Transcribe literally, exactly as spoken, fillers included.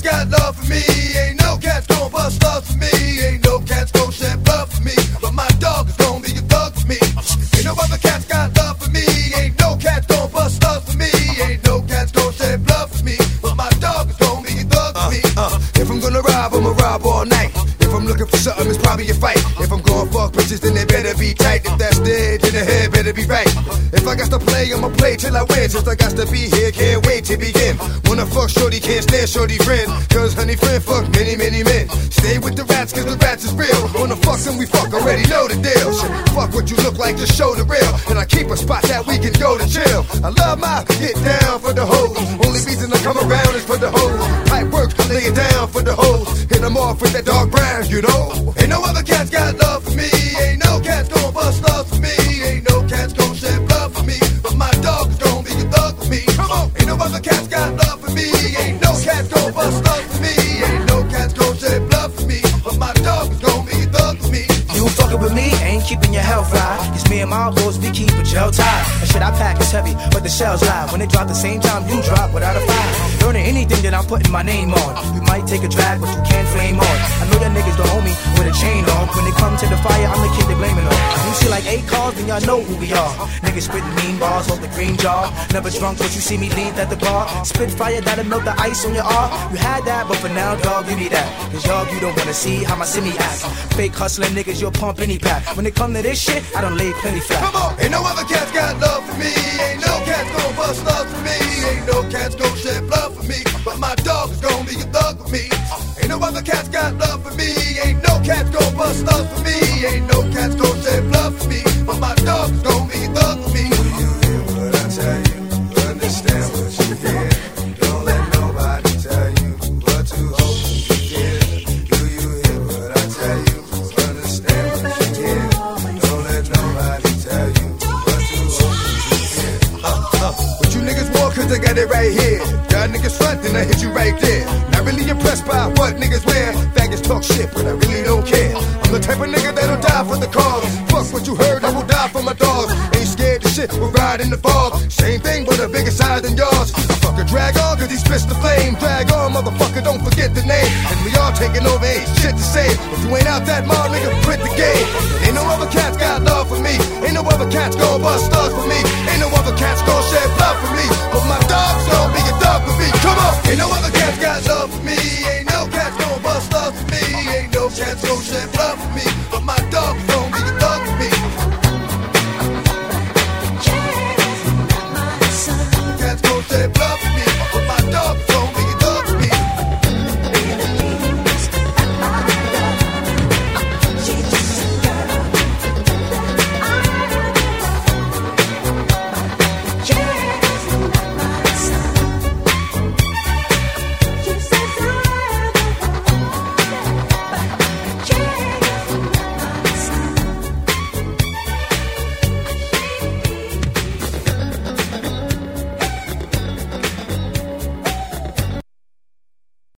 got love for me. Ain't no cats gon' bust love for me. Ain't no cats gon' shed blood for me. But my dog is gon' be a thug for me. Ain't no other cats got love for me. Ain't no cats gon' bust love for me. Ain't no cats gon' shed blood for me. But my dog is gon' be a thug for me. Uh, uh, if I'm gonna rob, I'ma rob all night. If I'm looking for something, it's probably a fight. If I'm going fuck bitches, then they better be tight. If that's dead, then the head better be right. If I got to play, I'ma play till I win. Since I got to be here, can't wait to begin. Wanna fuck shorty, can't stand shorty friend. Cause honey friend fuck many, many men. Stay with the rats, cause the rats is real. Wanna fuck and we fuck, already know the deal. Shit, fuck what you look like, just show the real. And I keep a spot that we can go to chill. I love my get down for the hoes. Only reason I come around is for the hoes. Tight work, lay it down for the hoes. Hit them off with that dark brown, you know. Ain't no other cats got love for me. Ain't no cats gon' bust love for me. Ain't no cats gon' shed blood for me. But my dog is gon' be a thug for me. Come on. Ain't no other cats got love for me. Ain't no cats gon' bust love for me. Ain't no cats gon' shed blood for me. But my dog is gon' be a thug for me. You fucking with me, ain't keeping your health right. It's me and my boys, we keep a gel tied. The shit I pack is heavy, but the shells live. When they drop the same time you drop without a fight. Learning anything that I'm putting my name on. You might take a drag, but you can't flame on. I know that niggas don't hold me with a chain on. When they come to the fire, I'm the kid they blaming on. You see like eight cars, then y'all know who we are. Niggas spitting mean bars off the green jar. Never drunk, but you see me leave at the bar. Spit fire that'll melt the ice on your arm. You had that, but for now, dog, give me that. Cause y'all, you don't wanna see how my simi act. Fake hustling niggas, you'll pump any pack. When it come to this shit, I done lay plenty flat. Come on, ain't no other cats got love for me. Ain't no cats gon' bust love for me. Ain't no cats gon' shed blood for me. But my dog is gon' be a thug for me. Ain't no other cats got love for me. Ain't no cats gon' bust love for me. Ain't no cats gon' shed blood for me. But my dog is gon' be a thug for me. Do you hear what I tell you? Understand what you hear. Don't let nobody tell you what to hold you hear. Do you hear what I tell you? Understand what you hear. Don't let nobody tell you what to hold you hear. Uh, uh, what you niggas want, cause I got it right here. Y'all niggas front, then I hit you right there. Not really impressed by what niggas wear. Faggots talk shit, but I really don't care. I'm the type of nigga that'll die for the cause. Fuck what you heard, I will die for my dogs. Ain't scared to shit, we'll ride in the fog. Same thing, but a bigger size than yours. I fuck a drag on, cause he spits the flame. Drag on, motherfucker, don't forget the name. And we all taking over, ain't shit to say. If you ain't out that mall, nigga, quit the game. Ain't no other cats got love for me. Ain't no other cats gon' bust thugs for me. Ain't no other cats gon' shed blood for me. But my dog's gon' be a dog for me. Come on, ain't no other cats got love for me. Ain't no cats gon' bust love for me. Ain't no cats gon' shed blood for me.